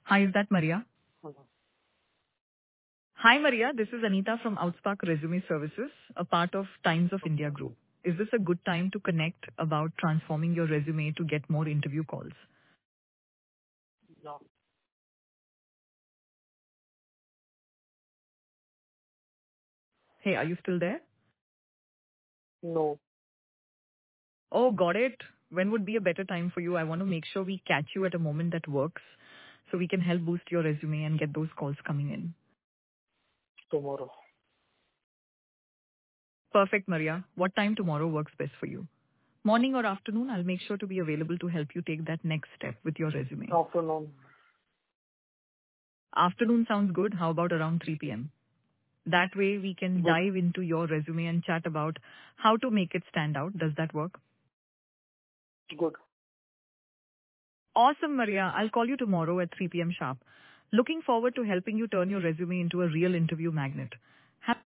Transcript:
Hi, is that Maria? Hello. Hi, Maria. This is Anita from Outspark Resume Services, a part of Times of India Group. Is this a good time to connect about transforming your resume to get more interview calls? Yeah. Hey, are you still there? No. Oh, got it. When would be a better time for you? I want to make sure we catch you at a moment that works so we can help boost your resume and get those calls coming in. Tomorrow. Perfect, Maria. What time tomorrow works best for you? Morning or afternoon? I'll make sure to be available to help you take that next step with your resume. Afternoon. Afternoon sounds good. How about around 3 p.m.? That way we can Good. dive into your resume and chat about how to make it stand out. Does that work? Good. Awesome, Maria. I'll call you tomorrow at 3 p.m. sharp. Looking forward to helping you turn your resume into a real interview magnet.